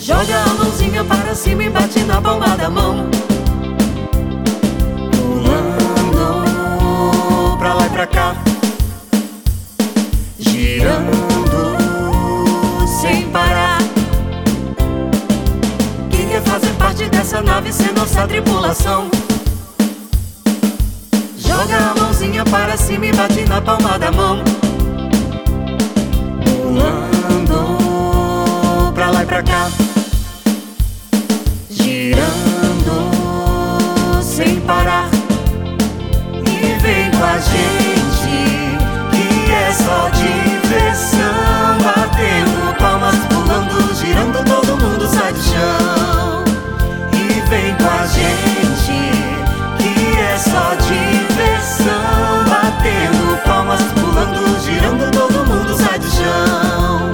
Joga a mãozinha para cima e bate na palma da mão. Pulando pra lá e pra cá, girando sem parar. Quem quer fazer parte dessa nave ser nossa tripulação? Joga a mãozinha para cima e bate na palma da mão. Pulando pra lá e pra cá, girando sem parar. E vem com a gente, que é só diversão. Batendo palmas, pulando, girando, todo mundo sai do chão. E vem com a gente, que é só diversão. Batendo palmas, pulando, girando, todo mundo sai do chão.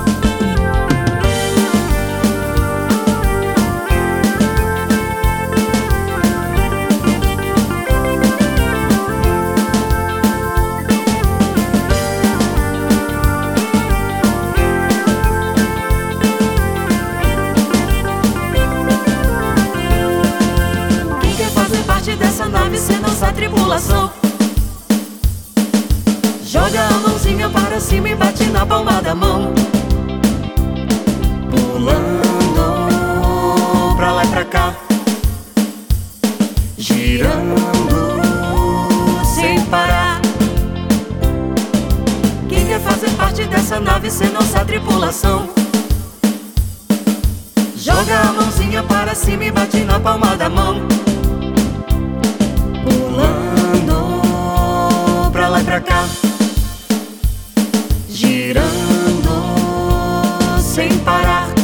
Dessa nave ser nossa tripulação. Joga a mãozinha para cima e bate na palma da mão. Pulando pra lá e pra cá, girando sem parar. Quem quer fazer parte dessa nave ser nossa tripulação? Joga a mãozinha para cima e bate na palma da mão. Pulando pra lá e pra cá, girando sem parar.